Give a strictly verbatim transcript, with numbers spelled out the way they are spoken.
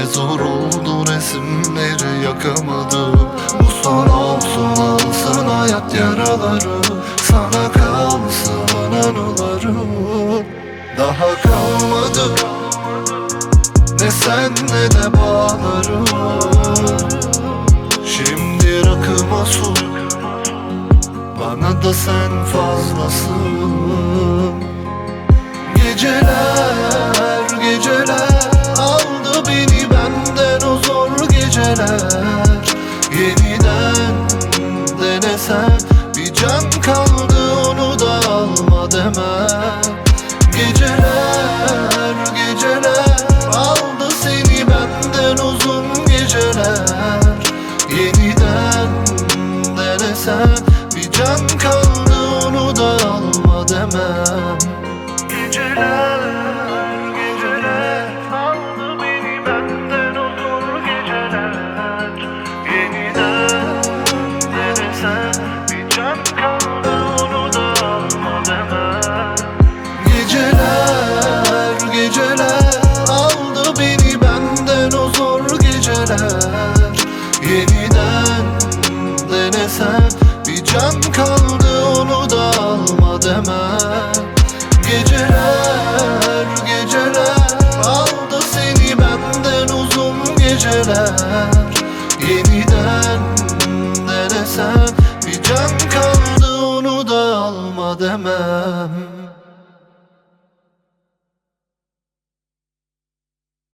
zor oldu, resimleri yakamadım. Bu son olsun, alsın hayat yaraları, sana kalsın anılarım. Daha kalmadı ne sen ne de bağlarım. Şimdi rakıma su, bana da sen fazlasın. Geceler geceler aldı beni benden o zor geceler. Yeniden denesem bir can kaldı, onu da alma demem. Geceler geceler aldı seni benden uzun geceler. Yeniden denesem bir can kaldı, onu da alma demem. Geceler, geceler aldı beni benden o zor geceler. Yeniden denesem bir can kaldı, onu da alma demem. Geceler, geceler aldı beni benden o zor geceler. Yeniden denesem bir can kaldı, onu da alma demem. Geceler geceler aldı seni benden uzun geceler. Yeniden denesem bir can kaldı, onu da alma demem.